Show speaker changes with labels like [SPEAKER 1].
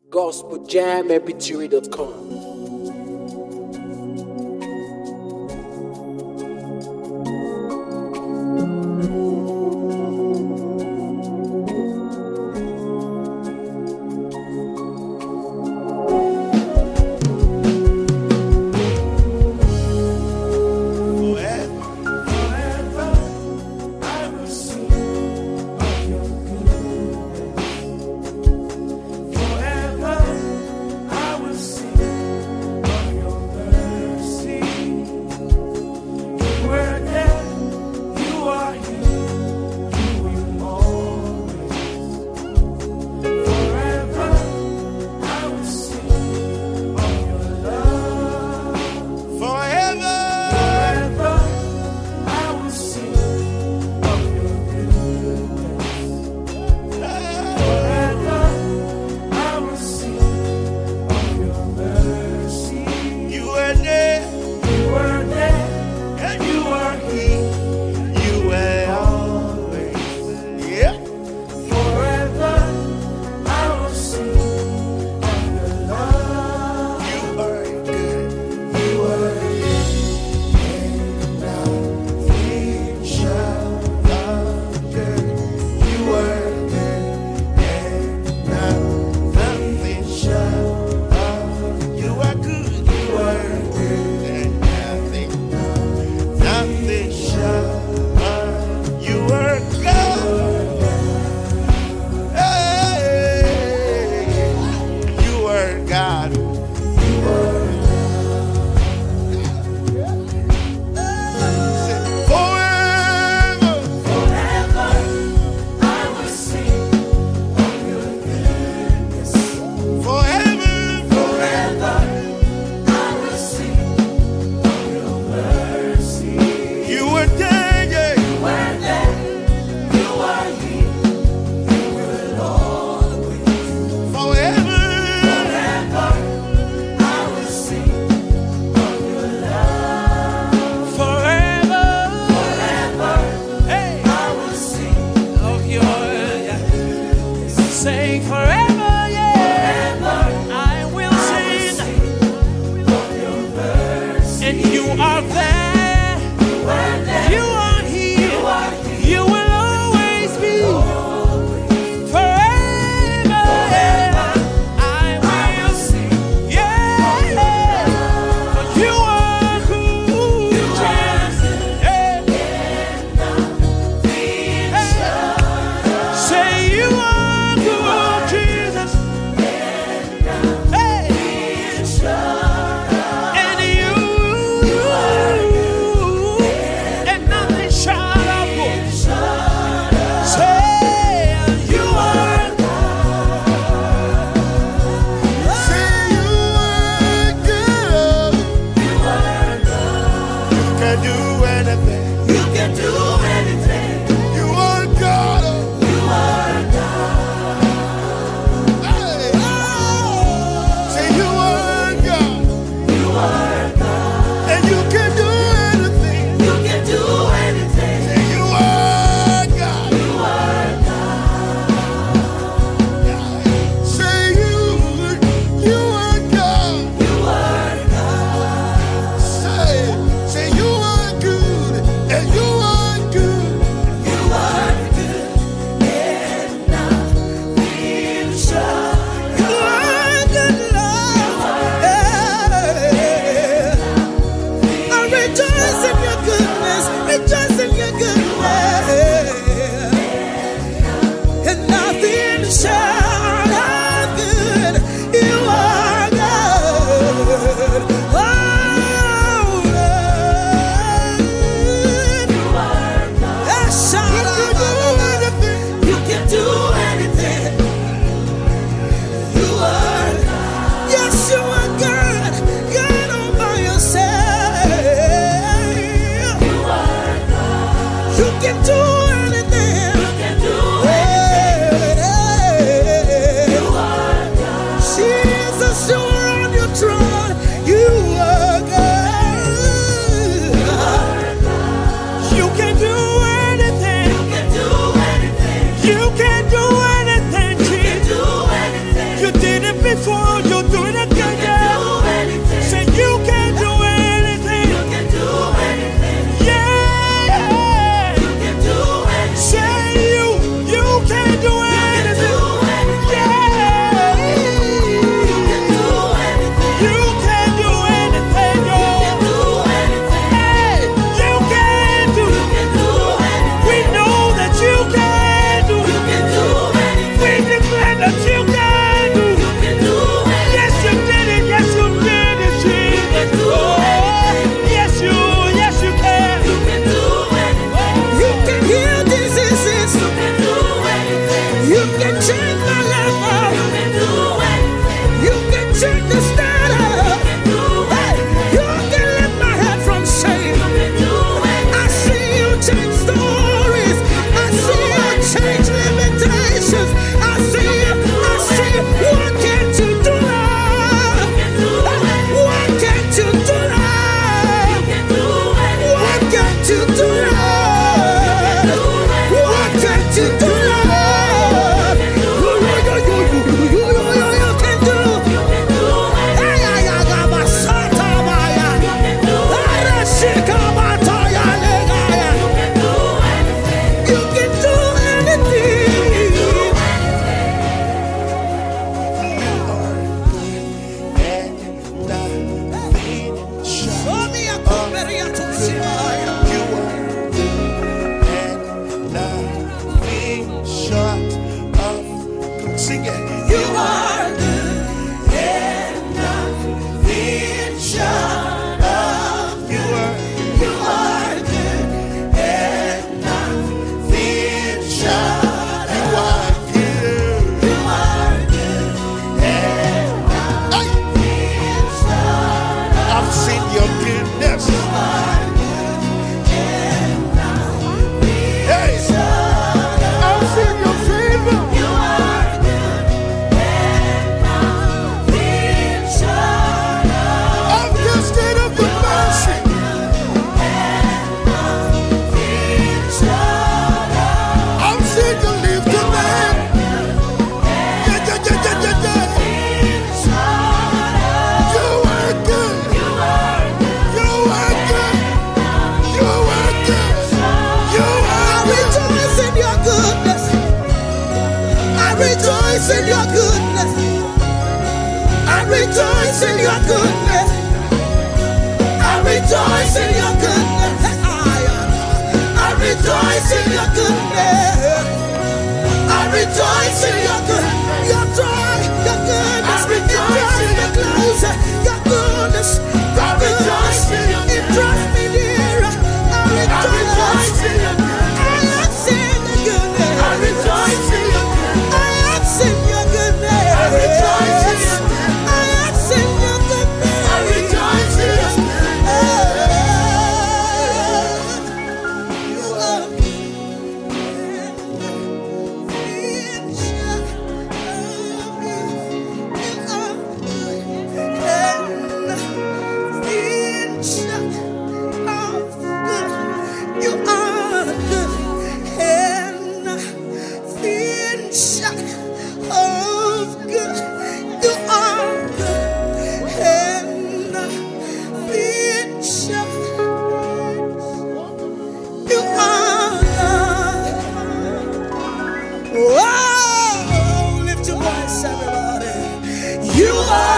[SPEAKER 1] gospeljammpg.com. before, you'll do it again. Say you can do anything. You can do anything. Yeah. You can do anything. Say you can do anything. Yeah. You can do anything. You can do anything. You can do anything. Hey, you can do. You can do anything. We know that you can do. You can do anything. We declare that you can do. You can do anything. Yes, you did it. Yes, you did it, Jesus. You can do anything. Yes, you can. You can do anything.
[SPEAKER 2] You can heal diseases.
[SPEAKER 1] You can do anything.
[SPEAKER 2] You can change my life.
[SPEAKER 1] You can do anything.
[SPEAKER 2] You can change the status.
[SPEAKER 1] You can do anything.
[SPEAKER 2] You can lift my head from shame.
[SPEAKER 1] You can do anything.
[SPEAKER 2] I see you change stories. I see you change limitations. I see you. What can't you do now? What can't you do now? What can't you do now? What can't you do now? You can do. Hey, I got my sata maya. You can do anything. Show me a comeria to see.
[SPEAKER 1] Sing it.
[SPEAKER 2] You are good and nothing short of
[SPEAKER 1] You are.
[SPEAKER 2] you are good and nothing short
[SPEAKER 1] You
[SPEAKER 2] of
[SPEAKER 1] are good.
[SPEAKER 2] you are good and nothing short of
[SPEAKER 1] I've seen your goodness.
[SPEAKER 2] you are good and nothing
[SPEAKER 1] Hey,
[SPEAKER 2] short of
[SPEAKER 1] I've seen your favor.
[SPEAKER 2] you are good and nothing short of
[SPEAKER 1] I've tasted of the mercy. I've seen you live the land. Yeah. You are good. You are good. You are good. You
[SPEAKER 2] I
[SPEAKER 1] are good.
[SPEAKER 2] rejoice in your goodness. I rejoice in your goodness. I rejoice in your goodness. I rejoice in your goodness. I rejoice in your goodness. I rejoice in your goodness. Your joy, your goodness. It drives me closer. Your goodness, your goodness. It drives me nearer. I rejoice in your goodness. I have seen the goodness. I rejoice in your goodness. I have seen your goodness. I rejoice in your goodness. I have seen your goodness. I rejoice in your goodness. You are you are good and nothing short of good. You are good and nothing short. You are good. Whoa, lift your voice, everybody. You are